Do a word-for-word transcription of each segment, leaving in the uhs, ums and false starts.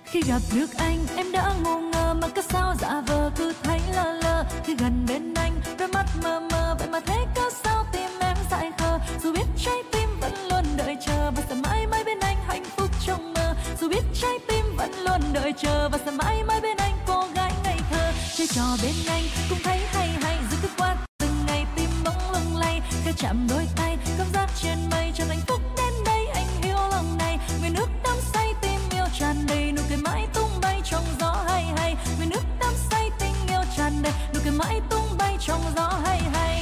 Khi gặp được anh em đã ngu ngơ mà cớ sao giả vờ cứ thấy lơ lơ. Khi gần bên anh đôi mắt mơ mơ vậy mà thế cớ sao tim em dại khờ. Dù biết trái tim vẫn luôn đợi chờ và sẽ mãi mãi bên anh hạnh phúc trong mơ. Dù biết trái tim vẫn luôn đợi chờ và sẽ mãi mãi bên anh cô gái ngây thơ. Chơi trò bên anh cũng thấy hay hay dù cứ qua từng ngày tim bỗng lung lay. Khẽ chạm đôi tay cảm giác trên mây cho hạnh phúc đến đây anh yêu lòng này. Người nước đắm say tim yêu tràn đầy nụ cười mãi tung bay trong gió hay hay. Người nước đắm say tình yêu tràn đầy nụ cười mãi tung bay trong gió hay hay.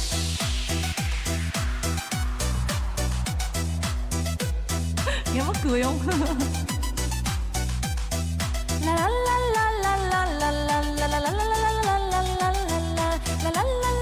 Nghe mắc cười không? La la la la la la la la la la la la la la la la la la.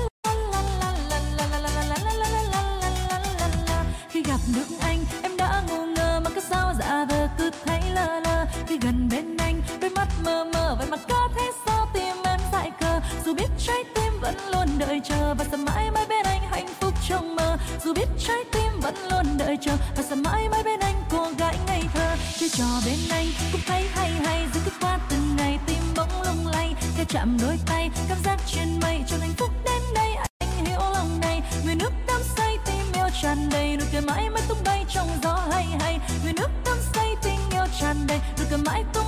Khi gặp được anh em đã ngu ngơ mà cớ sao giả vờ cứ thấy lơ lơ. Khi gần bên anh đôi mắt mơ mơ vậy mà có thế sao tim em dại khờ. Dù biết trái tim vẫn luôn đợi chờ và sẽ mãi mãi bên anh hạnh phúc trong mơ. Dù biết trái tim vẫn luôn đợi chờ và sẽ mãi mãi bên anh cô gái ngây thơ. Chơi trò bên anh cũng thấy hay hay dù cứ qua từng ngày tim bỗng lung lay. Khẽ chạm đôi tay cảm giác trên mây cho hạnh phúc đến đây anh hiểu lòng này. Người nước đắm say tim yêu tràn đầy nụ cười mãi mãi tung bay trong gió hay hay. Người nước đắm say tình yêu tràn đầy nụ cười mãi tung